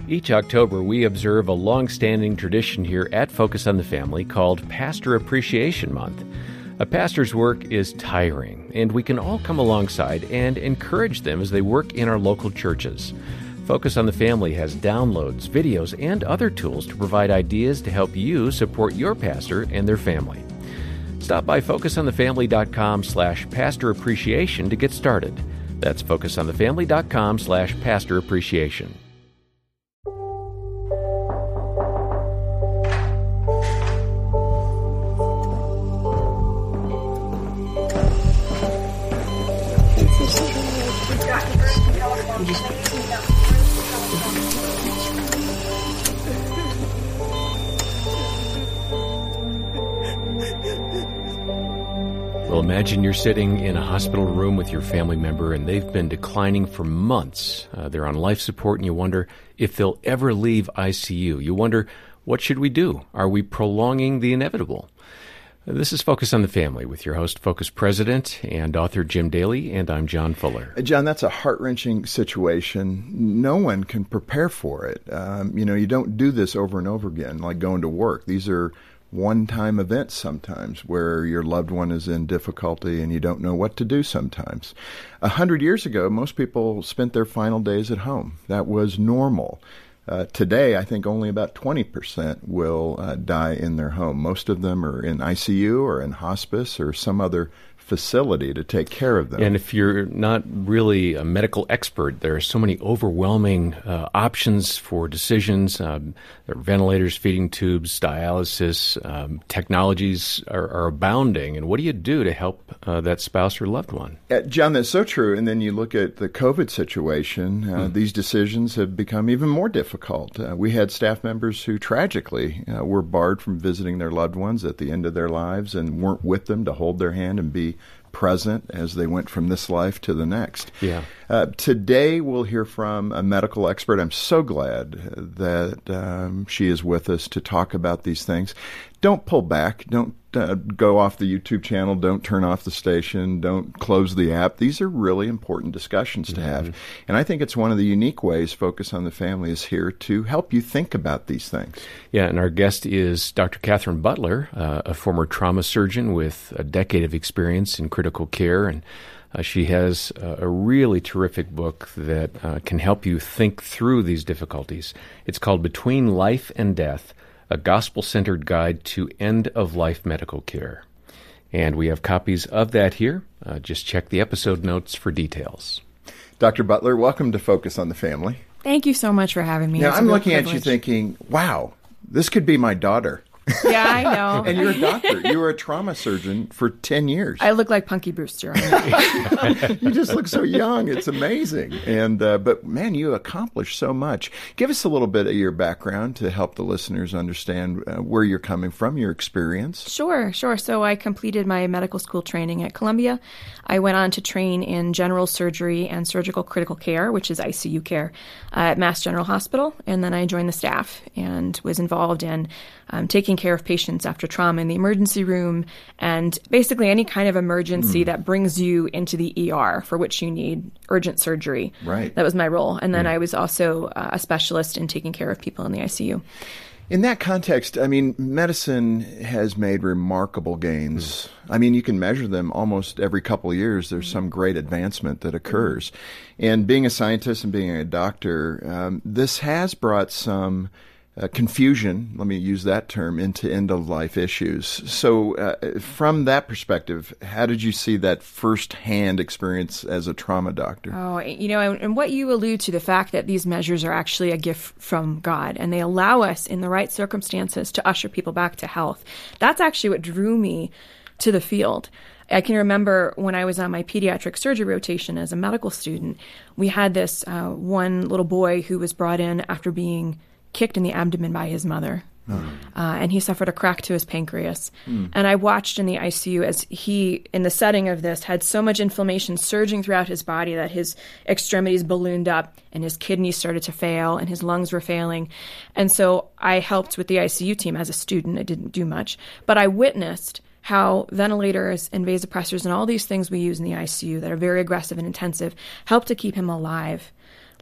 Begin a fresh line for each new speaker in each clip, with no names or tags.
Each October, we observe a long-standing tradition here at Focus on the Family called Pastor Appreciation Month. A pastor's work is tiring, and we can all come alongside and encourage them as they work in our local churches. Focus on the Family has downloads, videos, and other tools to provide ideas to help you support your pastor and their family. Stop by focusonthefamily.com/pastor appreciation to get started. That's focusonthefamily.com/pastor appreciation. Well, imagine you're sitting in a hospital room with your family member and they've been declining for months. They're on life support and you wonder if they'll ever leave ICU. You wonder, what should we do? Are we prolonging the inevitable? This is Focus on the Family with your host, Focus President and author Jim Daly, and I'm John Fuller.
John, that's a heart-wrenching situation. No one can prepare for it. You don't do this over and over again, like going to work. These are one-time events sometimes where your loved one is in difficulty and you don't know what to do sometimes. 100 years ago, most people spent their final days at home. That was normal. Today, I think only about 20% will die in their home. Most of them are in ICU or in hospice or some other facility to take care of them.
And if you're not really a medical expert, there are so many overwhelming options for decisions. There are ventilators, feeding tubes, dialysis. Technologies are abounding. And what do you do to help that spouse or loved one?
John, that's so true. And then you look at the COVID situation. These decisions have become even more difficult. We had staff members who tragically were barred from visiting their loved ones at the end of their lives and weren't with them to hold their hand and be present as they went from this life to the next.
Yeah.
Today, we'll hear from a medical expert. I'm so glad that she is with us to talk about these things. Don't pull back. Don't go off the YouTube channel. Don't turn off the station. Don't close the app. These are really important discussions to have. And I think it's one of the unique ways Focus on the Family is here to help you think about these things.
Yeah, and our guest is Dr. Catherine Butler, a former trauma surgeon with a decade of experience in critical care. And she has a really terrific book that can help you think through these difficulties. It's called Between Life and Death, a gospel-centered guide to end-of-life medical care. And we have copies of that here. Just check the episode notes for details.
Dr. Butler, welcome to Focus on the Family.
Thank you so much for having me.
Now, I'm looking at you thinking, wow, this could be my daughter.
Yeah, I know.
And you're a doctor. You were a trauma surgeon for 10 years.
I look like Punky Brewster.
You just look so young. It's amazing. And but, man, you accomplished so much. Give us a little bit of your background to help the listeners understand where you're coming from, your experience.
Sure. So I completed my medical school training at Columbia. I went on to train in general surgery and surgical critical care, which is ICU care, at Mass General Hospital. And then I joined the staff and was involved in taking care of patients after trauma in the emergency room and basically any kind of emergency that brings you into the ER for which you need urgent surgery.
Right.
That was my role. And then I was also a specialist in taking care of people in the ICU.
In that context, I mean, medicine has made remarkable gains. I mean, you can measure them almost every couple of years. There's some great advancement that occurs. And being a scientist and being a doctor, this has brought some confusion, let me use that term, into end-of-life issues. So from that perspective, how did you see that first-hand experience as a trauma doctor?
Oh, and what you allude to, the fact that these measures are actually a gift from God, and they allow us in the right circumstances to usher people back to health. That's actually what drew me to the field. I can remember when I was on my pediatric surgery rotation as a medical student, we had this one little boy who was brought in after being kicked in the abdomen by his mother. And he suffered a crack to his pancreas. And I watched in the ICU as he, in the setting of this, had so much inflammation surging throughout his body that his extremities ballooned up and his kidneys started to fail and his lungs were failing. And so I helped with the ICU team as a student. I didn't do much. But I witnessed how ventilators and vasopressors and all these things we use in the ICU that are very aggressive and intensive help to keep him alive.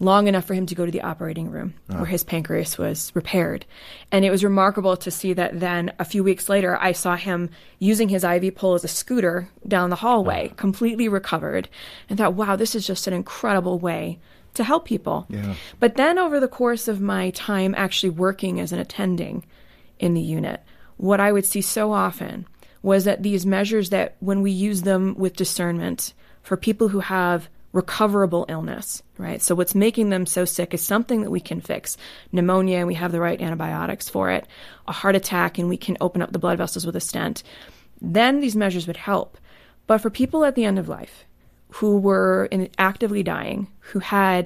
long enough for him to go to the operating room where his pancreas was repaired. And it was remarkable to see that then a few weeks later, I saw him using his IV pole as a scooter down the hallway, completely recovered, and thought, wow, this is just an incredible way to help people.
Yeah.
But then over the course of my time actually working as an attending in the unit, what I would see so often was that these measures, that when we use them with discernment for people who have recoverable illness, right? So what's making them so sick is something that we can fix. Pneumonia, and we have the right antibiotics for it. A heart attack, and we can open up the blood vessels with a stent. Then these measures would help. But for people at the end of life who were actively dying, who had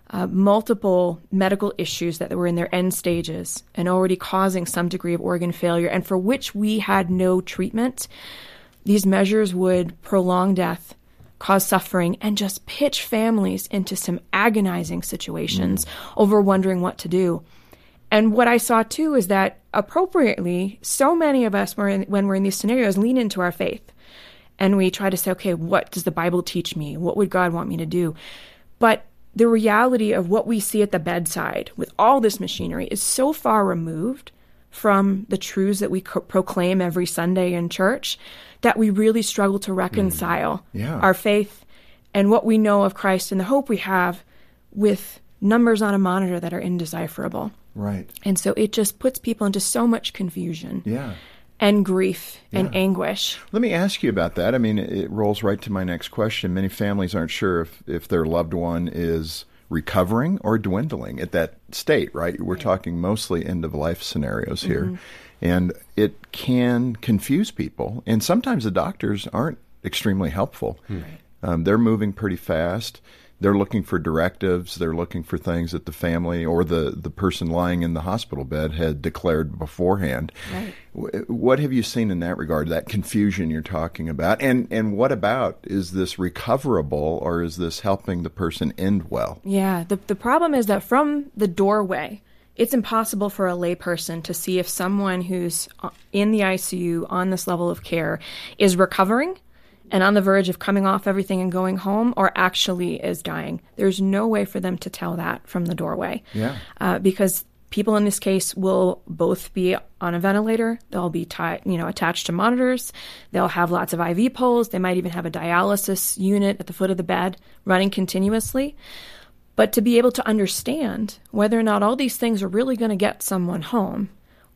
multiple medical issues that were in their end stages and already causing some degree of organ failure, and for which we had no treatment, these measures would prolong death, cause suffering, and just pitch families into some agonizing situations over wondering what to do. And what I saw, too, is that appropriately, so many of us, when we're in these scenarios, lean into our faith. And we try to say, okay, what does the Bible teach me? What would God want me to do? But the reality of what we see at the bedside with all this machinery is so far removed from the truths that we proclaim every Sunday in church that we really struggle to reconcile our faith and what we know of Christ and the hope we have with numbers on a monitor that are indecipherable.
Right.
And so it just puts people into so much confusion.
Yeah.
And grief and anguish.
Let me ask you about that. I mean, it rolls right to my next question. Many families aren't sure if their loved one is recovering or dwindling at that state, right? We're talking mostly end-of-life scenarios here. And it can confuse people. And sometimes the doctors aren't extremely helpful. They're moving pretty fast. They're looking for directives. They're looking for things that the family or the person lying in the hospital bed had declared beforehand. Right. What have you seen in that regard, that confusion you're talking about? And what about, is this recoverable, or is this helping the person end well?
Yeah, the problem is that from the doorway, it's impossible for a layperson to see if someone who's in the ICU on this level of care is recovering and on the verge of coming off everything and going home, or actually is dying. There's no way for them to tell that from the doorway. Because people in this case will both be on a ventilator. They'll be attached to monitors. They'll have lots of IV poles. They might even have a dialysis unit at the foot of the bed running continuously. But to be able to understand whether or not all these things are really going to get someone home,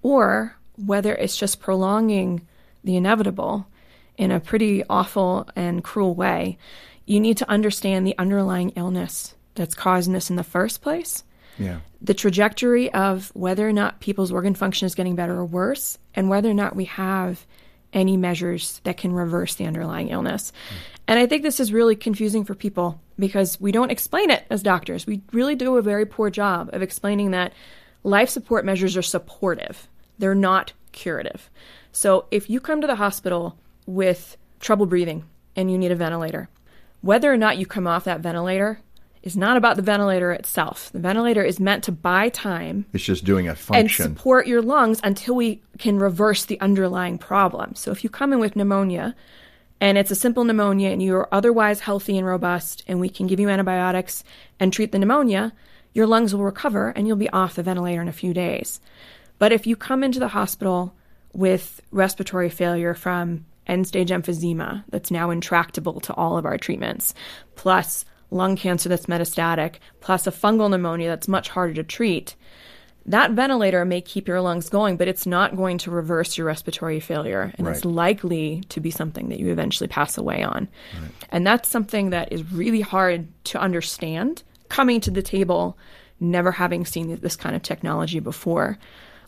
or whether it's just prolonging the inevitable in a pretty awful and cruel way, you need to understand the underlying illness that's causing this in the first place, the trajectory of whether or not people's organ function is getting better or worse, and whether or not we have any measures that can reverse the underlying illness. And I think this is really confusing for people because we don't explain it as doctors. We really do a very poor job of explaining that life support measures are supportive. They're not curative. So if you come to the hospital with trouble breathing and you need a ventilator, whether or not you come off that ventilator is not about the ventilator itself. The ventilator is meant to buy time.
It's just doing a function.
And support your lungs until we can reverse the underlying problem. So if you come in with pneumonia and it's a simple pneumonia and you're otherwise healthy and robust and we can give you antibiotics and treat the pneumonia, your lungs will recover and you'll be off the ventilator in a few days. But if you come into the hospital with respiratory failure from end-stage emphysema that's now intractable to all of our treatments, plus lung cancer that's metastatic, plus a fungal pneumonia that's much harder to treat, that ventilator may keep your lungs going, but it's not going to reverse your respiratory failure, and it's likely to be something that you eventually pass away on. And that's something that is really hard to understand, coming to the table, never having seen this kind of technology before.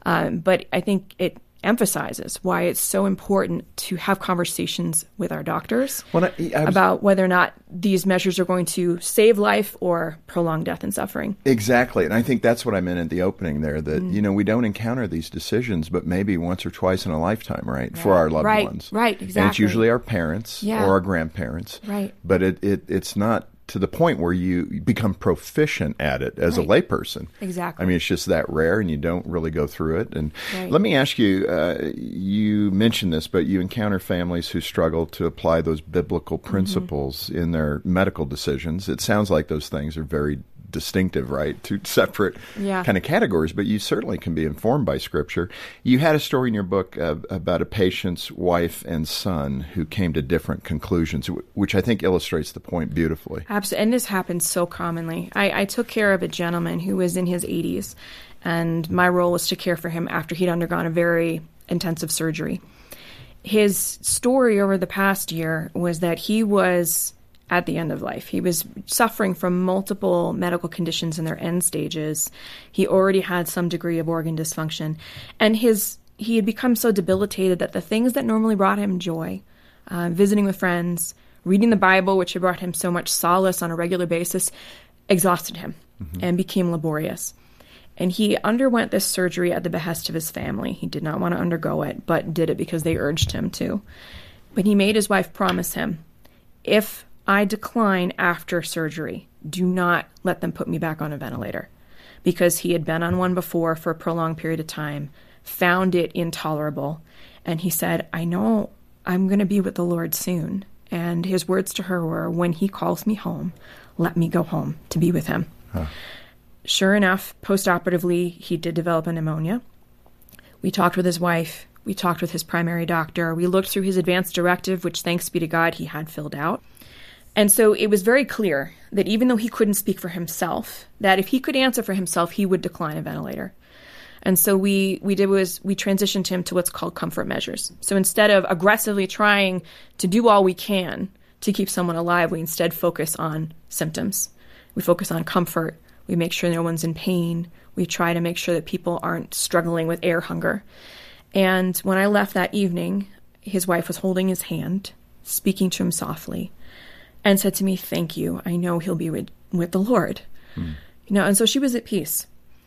But I think it emphasizes why it's so important to have conversations with our doctors about whether or not these measures are going to save life or prolong death and suffering.
Exactly. And I think that's what I meant at the opening there, that, we don't encounter these decisions, but maybe once or twice in a lifetime, right? For our loved ones.
Right, exactly.
And it's usually our parents or our grandparents.
Right.
But it's not to the point where you become proficient at it as a layperson.
Exactly.
I mean, it's just that rare, and you don't really go through it. And let me ask you, you mentioned this, but you encounter families who struggle to apply those biblical principles in their medical decisions. It sounds like those things are very distinctive, right? Two separate
Yeah.
kind of categories, but you certainly can be informed by Scripture. You had a story in your book about a patient's wife and son who came to different conclusions, which I think illustrates the point beautifully.
Absolutely. And this happens so commonly. I took care of a gentleman who was in his 80s, and my role was to care for him after he'd undergone a very intensive surgery. His story over the past year was that he was at the end of life. He was suffering from multiple medical conditions in their end stages. He already had some degree of organ dysfunction. And he had become so debilitated that the things that normally brought him joy, visiting with friends, reading the Bible, which had brought him so much solace on a regular basis, exhausted him and became laborious. And he underwent this surgery at the behest of his family. He did not want to undergo it, but did it because they urged him to. But he made his wife promise him, if I decline after surgery, do not let them put me back on a ventilator. Because he had been on one before for a prolonged period of time, found it intolerable. And he said, I know I'm going to be with the Lord soon. And his words to her were, when he calls me home, let me go home to be with him. Huh. Sure enough, post-operatively, he did develop a pneumonia. We talked with his wife. We talked with his primary doctor. We looked through his advance directive, which, thanks be to God, he had filled out. And so it was very clear that even though he couldn't speak for himself, that if he could answer for himself, he would decline a ventilator. And so we transitioned him to what's called comfort measures. So instead of aggressively trying to do all we can to keep someone alive, we instead focus on symptoms. We focus on comfort. We make sure no one's in pain. We try to make sure that people aren't struggling with air hunger. And when I left that evening, his wife was holding his hand, speaking to him softly, and said to me, thank you. I know he'll be with the Lord. And so she was at peace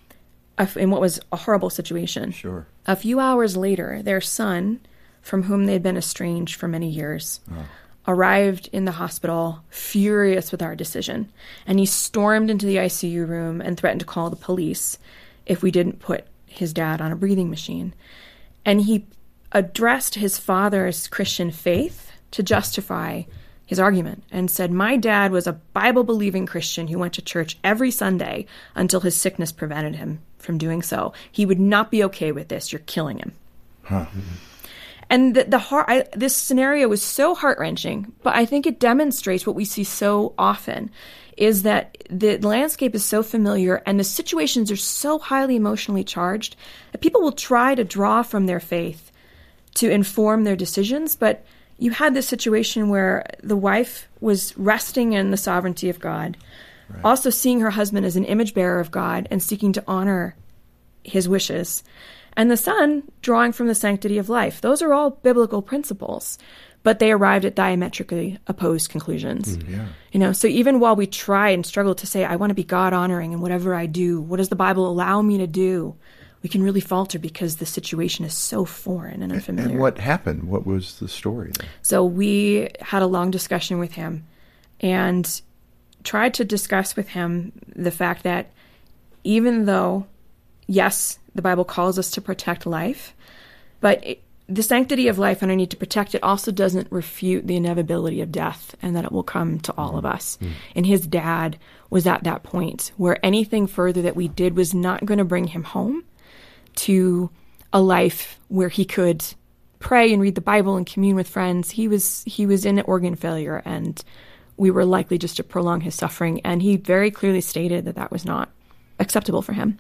in what was a horrible situation.
Sure.
A few hours later, their son, from whom they'd been estranged for many years, arrived in the hospital furious with our decision. And he stormed into the ICU room and threatened to call the police if we didn't put his dad on a breathing machine. And he addressed his father's Christian faith to justify his argument and said, my dad was a Bible-believing Christian who went to church every Sunday until his sickness prevented him from doing so. He would not be okay with this. You're killing him.
Huh.
And this scenario was so heart-wrenching, but I think it demonstrates what we see so often, is that the landscape is so familiar and the situations are so highly emotionally charged that people will try to draw from their faith to inform their decisions. But you had this situation where the wife was resting in the sovereignty of God, right, also seeing her husband as an image bearer of God and seeking to honor his wishes, and the son drawing from the sanctity of life. Those are all biblical principles, but they arrived at diametrically opposed conclusions. So even while we try and struggle to say, I want to be God-honoring in whatever I do, what does the Bible allow me to do? We can really falter because the situation is so foreign and unfamiliar.
And what happened? What was the story there?
So we had a long discussion with him and tried to discuss with him the fact that even though, yes, the Bible calls us to protect life, but the sanctity of life and our need to protect it also doesn't refute the inevitability of death and that it will come to all of us. And his dad was at that point where anything further that we did was not going to bring him home to a life where he could pray and read the Bible and commune with friends. He was in organ failure, and we were likely just to prolong his suffering. And he very clearly stated that was not acceptable for him.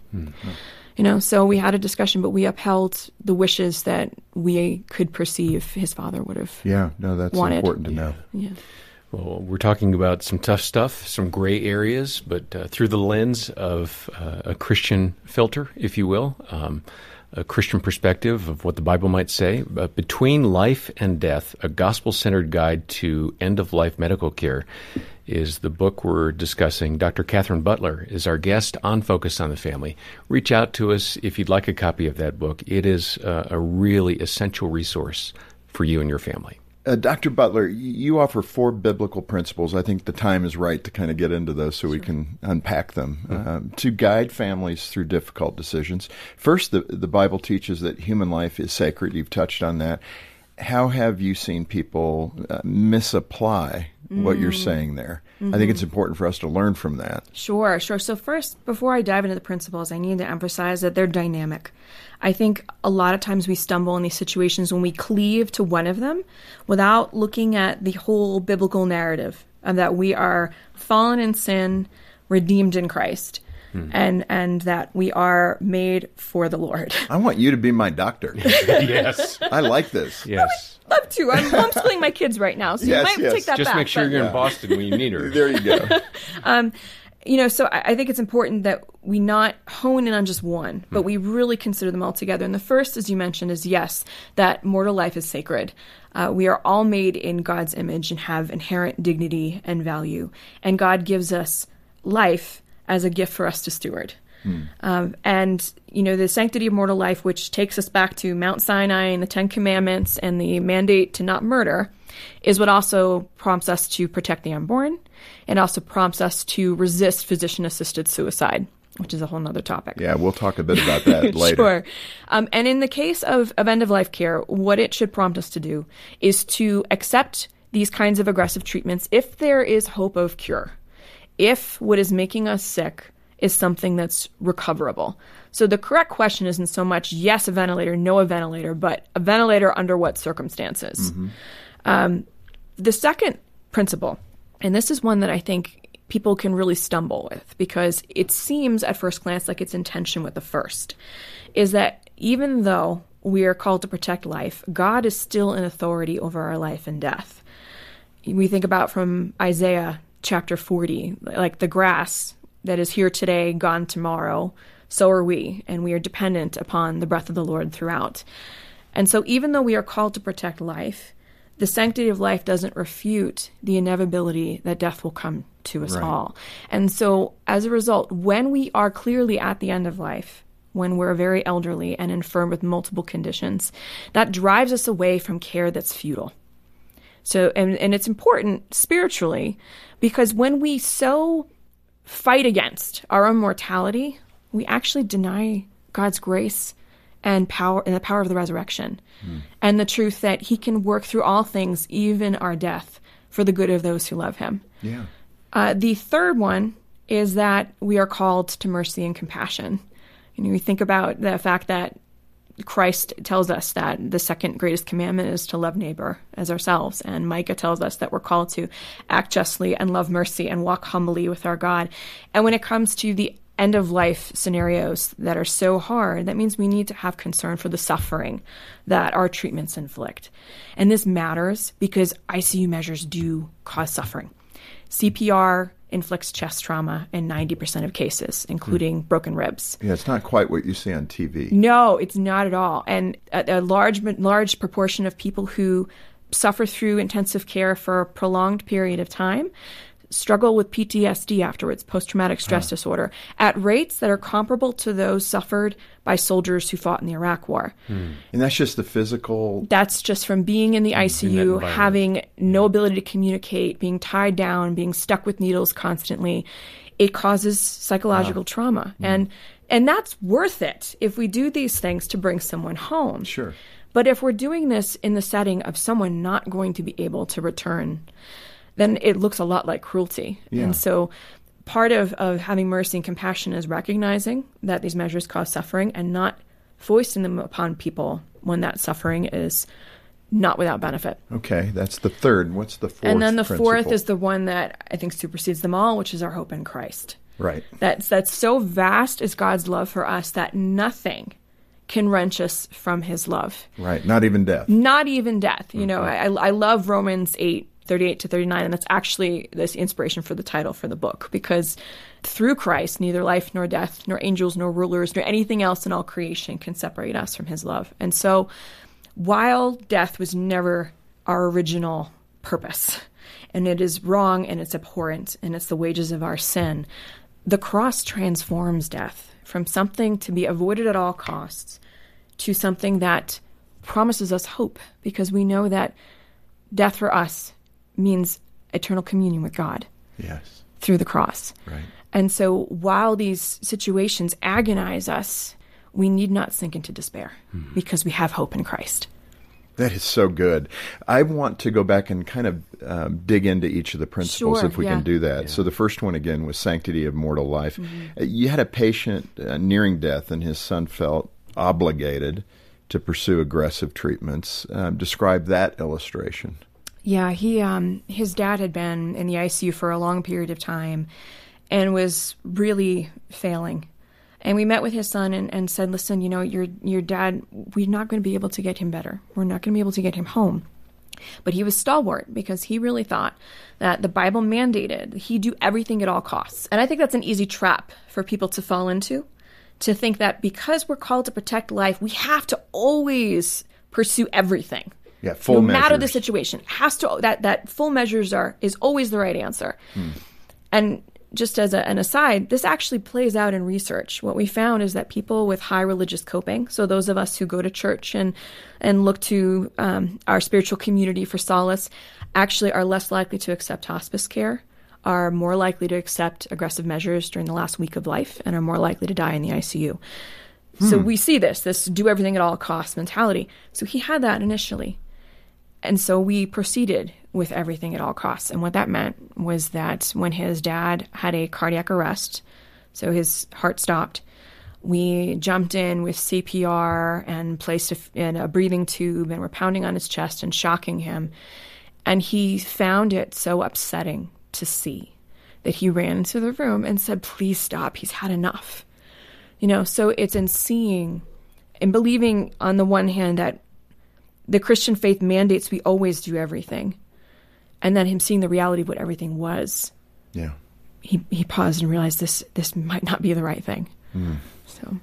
So we had a discussion, but we upheld the wishes that we could perceive his father would have
that's
wanted.
Important to know.
Yeah.
Well, we're talking about some tough stuff, some gray areas, but through the lens of a Christian filter, if you will, a Christian perspective of what the Bible might say. Between Life and Death, a gospel-centered guide to end-of-life medical care is the book we're discussing. Dr. Catherine Butler is our guest on Focus on the Family. Reach out to us if you'd like a copy of that book. It is a really essential resource for you and your family.
Dr. Butler, you offer 4 biblical principles. I think the time is right to kind of get into those so we can unpack them to guide families through difficult decisions. First, the Bible teaches that human life is sacred. You've touched on that. how have you seen people misapply what you're saying there? I think it's important for us to learn from that.
Sure. So first, before I dive into the principles, I need to emphasize that they're dynamic. I think a lot of times we stumble in these situations when we cleave to one of them without looking at the whole biblical narrative of that we are fallen in sin, redeemed in Christ. And that we are made for the Lord.
I want you to be my doctor.
Yes.
I like this.
Yes.
Love to. I'm homeschooling my kids right now, so
Yes,
you might take that
Just
back.
make sure you're in Boston when you need her.
There you go.
So I think it's important that we not hone in on just one, but we really consider them all together. And the first, as you mentioned, is yes, that mortal life is sacred. We are all made in God's image and have inherent dignity and value. And God gives us life as a gift for us to steward. The sanctity of mortal life, which takes us back to Mount Sinai and the Ten Commandments and the mandate to not murder, is what also prompts us to protect the unborn and also prompts us to resist physician-assisted suicide, which is a whole other topic.
Yeah, we'll talk a bit about that later.
Sure. And in the case of end-of-life care, what it should prompt us to do is to accept these kinds of aggressive treatments if there is hope of cure. If what is making us sick is something that's recoverable. So the correct question isn't so much yes, a ventilator, no, a ventilator, but a ventilator under what circumstances? The second principle, and this is one that I think people can really stumble with because it seems at first glance like it's in tension with the first, is that even though we are called to protect life, God is still in authority over our life and death. We think about from Isaiah chapter 40, like the grass that is here today, gone tomorrow, so are we, and we are dependent upon the breath of the Lord throughout. And so even though we are called to protect life, the sanctity of life doesn't refute the inevitability that death will come to us all. And so as a result, when we are clearly at the end of life, when we're very elderly and infirm with multiple conditions, that drives us away from care that's futile. So, and it's important spiritually because when we so fight against our own mortality, we actually deny God's grace and power and the power of the resurrection and the truth that he can work through all things, even our death, for the good of those who love him.
Yeah.
The third one is that we are called to mercy and compassion. We think about the fact that Christ tells us that the second greatest commandment is to love neighbor as ourselves. And Micah tells us that we're called to act justly and love mercy and walk humbly with our God. And when it comes to the end-of-life scenarios that are so hard, that means we need to have concern for the suffering that our treatments inflict. And this matters because ICU measures do cause suffering. CPR inflicts chest trauma in 90% of cases, including broken ribs.
Yeah, it's not quite what you see on TV.
No, it's not at all. And a large proportion of people who suffer through intensive care for a prolonged period of time struggle with PTSD afterwards, post-traumatic stress disorder, at rates that are comparable to those suffered by soldiers who fought in the Iraq War.
And that's just the physical...
That's just from being in the ICU, having no ability to communicate, being tied down, being stuck with needles constantly. It causes psychological trauma. And that's worth it if we do these things to bring someone home.
Sure.
But if we're doing this in the setting of someone not going to be able to return, then it looks a lot like cruelty.
Yeah.
And so part of having mercy and compassion is recognizing that these measures cause suffering and not foisting them upon people when that suffering is not without benefit.
Okay, that's the third. What's the fourth?
And then the
principle?
fourth is the one that I think supersedes them all, which is our hope in Christ.
Right.
That's so vast is God's love for us that nothing can wrench us from his love.
Right, not even death.
Not even death. You know, I love Romans 8:38 to 39, and that's actually this inspiration for the title for the book, because through Christ, neither life nor death, nor angels, nor rulers, nor anything else in all creation can separate us from his love. And so while death was never our original purpose, and it is wrong and it's abhorrent and it's the wages of our sin, the cross transforms death from something to be avoided at all costs to something that promises us hope, because we know that death for us means eternal communion with God.
Yes.
Through the cross.
Right.
And so while these situations agonize us, we need not sink into despair because we have hope in Christ.
That is so good. I want to go back and kind of dig into each of the principles
Sure,
if we
yeah.
can do that.
Yeah.
So the first one, again, was sanctity of mortal life. You had a patient nearing death, and his son felt obligated to pursue aggressive treatments. Describe that illustration.
Yeah, his dad had been in the ICU for a long period of time and was really failing. And we met with his son and said, listen, your dad, we're not going to be able to get him better. We're not going to be able to get him home. But he was stalwart because he really thought that the Bible mandated he do everything at all costs. And I think that's an easy trap for people to fall into, to think that because we're called to protect life, we have to always pursue everything.
Yeah, full
no matter the
measures.
situation. Has to that full measures is always the right answer. And just as an aside, this actually plays out in research. What we found is that people with high religious coping, so those of us who go to church and look to our spiritual community for solace, actually are less likely to accept hospice care, are more likely to accept aggressive measures during the last week of life, and are more likely to die in the ICU. So we see this do everything at all costs mentality. So he had that initially. And so we proceeded with everything at all costs. And what that meant was that when his dad had a cardiac arrest, so his heart stopped, we jumped in with CPR and placed in a breathing tube, and were pounding on his chest and shocking him. And he found it so upsetting to see that he ran into the room and said, please stop, he's had enough. So it's in seeing and believing on the one hand that the Christian faith mandates we always do everything. And then him seeing the reality of what everything was.
Yeah.
He paused and realized this might not be the right thing. So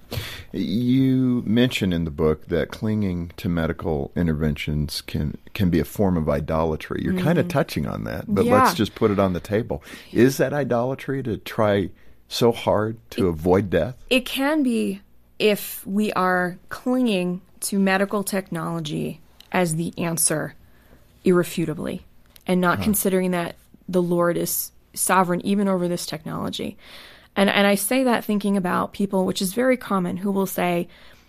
You mention in the book that clinging to medical interventions can be a form of idolatry. You're kind of touching on that, but
Yeah.
let's just put it on the table. Is that idolatry to try so hard to avoid death?
it can be if we are clinging to medical technology as the answer irrefutably, and not considering that the Lord is sovereign even over this technology. And I say that thinking about people, which is very common, who will say,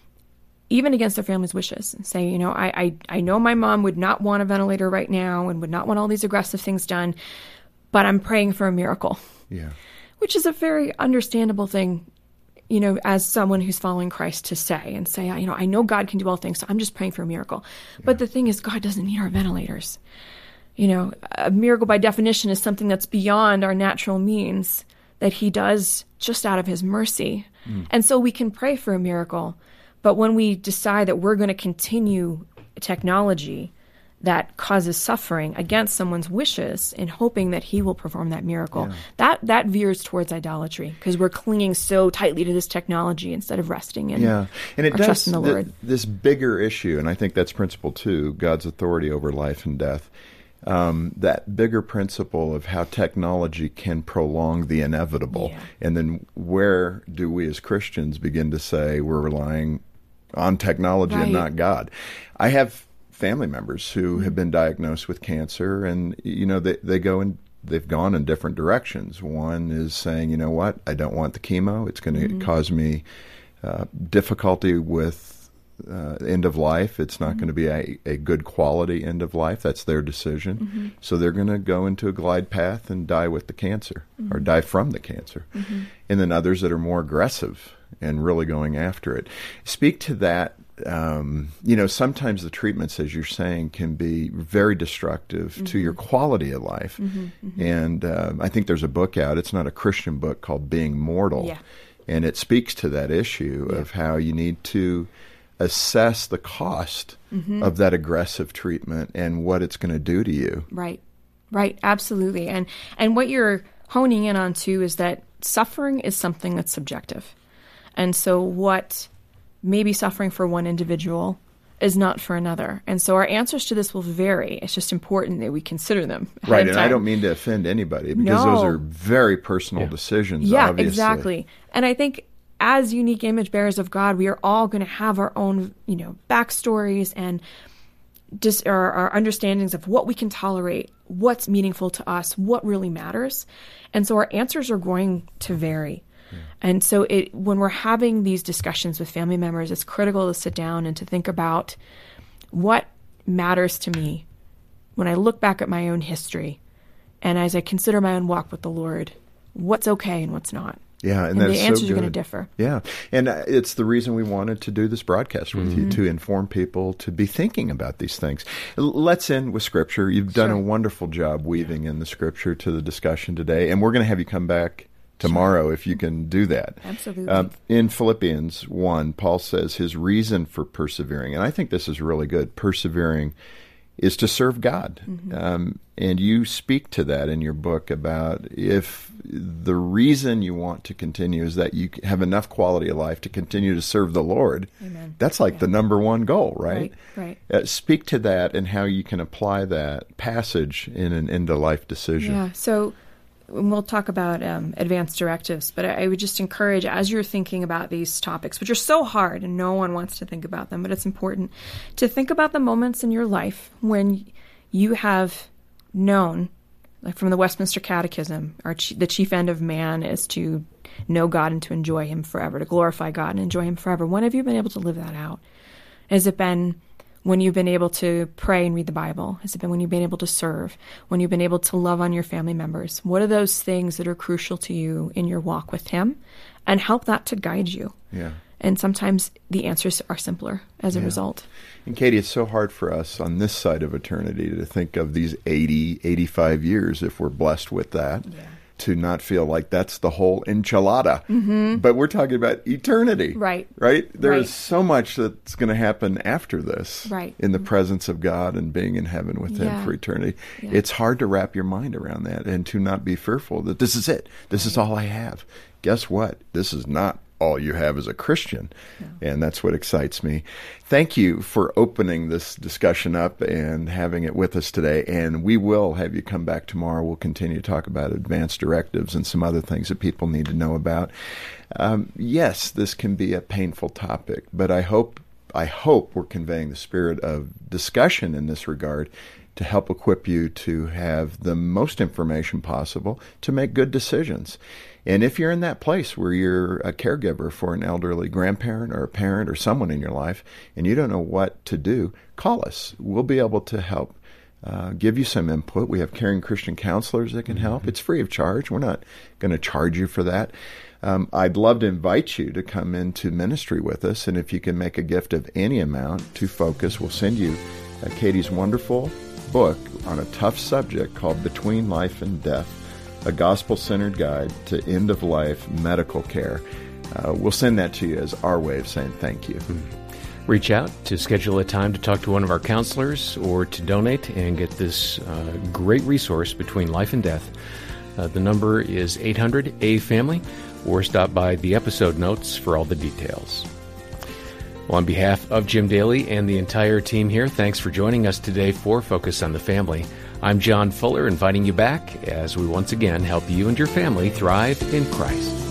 even against their family's wishes, and say, I know my mom would not want a ventilator right now and would not want all these aggressive things done, but I'm praying for a miracle.
Yeah.
Which is a very understandable thing, as someone who's following Christ to say, and say, I know God can do all things, so I'm just praying for a miracle. Yeah. But the thing is, God doesn't need our ventilators. A miracle by definition is something that's beyond our natural means, that he does just out of his mercy. And so we can pray for a miracle, but when we decide that we're going to continue technology that causes suffering against someone's wishes in hoping that he will perform that miracle, that veers towards idolatry, because we're clinging so tightly to this technology instead of resting in
and it
our
does
trust in the Lord.
This bigger issue, and I think that's principle 2, God's authority over life and death. That bigger principle of how technology can prolong the inevitable. And then where do we as Christians begin to say we're relying on technology and not God? I have family members who have been diagnosed with cancer, and they've gone in different directions. One is saying, you know what, I don't want the chemo. It's going to cause me difficulty with end of life. It's not going to be a good quality end of life. That's their decision. So they're going to go into a glide path and die with the cancer, or die from the cancer. And then others that are more aggressive and really going after it. Speak to that. Sometimes the treatments, as you're saying, can be very destructive to your quality of life. And I think there's a book out. It's not a Christian book, called Being Mortal. And it speaks to that issue of how you need to assess the cost of that aggressive treatment and what it's going to do to you.
Right, absolutely. And what you're honing in on too is that suffering is something that's subjective. And so what may be suffering for one individual is not for another. And so our answers to this will vary. It's just important that we consider them ahead
Right,
of
and
time.
I don't mean to offend anybody, because those are very personal decisions, obviously.
Exactly. And I think as unique image bearers of God, we are all going to have our own, backstories and just our understandings of what we can tolerate, what's meaningful to us, what really matters. And so our answers are going to vary. And so when we're having these discussions with family members, it's critical to sit down and to think about what matters to me when I look back at my own history and as I consider my own walk with the Lord, what's okay and what's not.
Yeah, and
the answers
so
are going to differ.
Yeah, and it's the reason we wanted to do this broadcast with you, to inform people to be thinking about these things. Let's end with Scripture. You've done a wonderful job weaving in the Scripture to the discussion today, and we're going to have you come back tomorrow if you can do that.
Absolutely.
In Philippians 1, Paul says his reason for persevering, and I think this is really good, persevering is to serve God. And you speak to that in your book about if the reason you want to continue is that you have enough quality of life to continue to serve the Lord.
Amen.
That's like the number one goal, right?
Right.
Speak to that and how you can apply that passage in an end-of-life decision.
Yeah, so we'll talk about advanced directives, but I would just encourage, as you're thinking about these topics, which are so hard and no one wants to think about them, but it's important to think about the moments in your life when you have known, like from the Westminster Catechism, the chief end of man is to know God and to enjoy Him forever, to glorify God and enjoy Him forever. When have you been able to live that out? Has it been when you've been able to pray and read the Bible? Has it been when you've been able to serve? When you've been able to love on your family members? What are those things that are crucial to you in your walk with Him? And help that to guide you.
Yeah.
And sometimes the answers are simpler as a result.
And Katie, it's so hard for us on this side of eternity to think of these 80, 85 years, if we're blessed with that, to not feel like that's the whole enchilada. But we're talking about eternity.
Right.
There is so much that's going to happen after this in the presence of God and being in heaven with Him for eternity. It's hard to wrap your mind around that and to not be fearful that this is it. This is all I have. Guess what? This is not all you have as a Christian. And that's what excites me. Thank you for opening this discussion up and having it with us today. And we will have you come back tomorrow. We'll continue to talk about advanced directives and some other things that people need to know about. Yes, this can be a painful topic, but I hope we're conveying the spirit of discussion in this regard to help equip you to have the most information possible to make good decisions. And if you're in that place where you're a caregiver for an elderly grandparent or a parent or someone in your life and you don't know what to do, call us. We'll be able to help give you some input. We have caring Christian counselors that can help. It's free of charge. We're not going to charge you for that. I'd love to invite you to come into ministry with us, and if you can make a gift of any amount to Focus, we'll send you Katie's wonderful book on a tough subject called Between Life and Death, a gospel-centered guide to end-of-life medical care. We'll send that to you as our way of saying thank you.
Reach out to schedule a time to talk to one of our counselors or to donate and get this great resource, Between Life and Death. The number is 800-A-FAMILY, or stop by the episode notes for all the details. Well, on behalf of Jim Daly and the entire team here, thanks for joining us today for Focus on the Family. I'm John Fuller, inviting you back as we once again help you and your family thrive in Christ.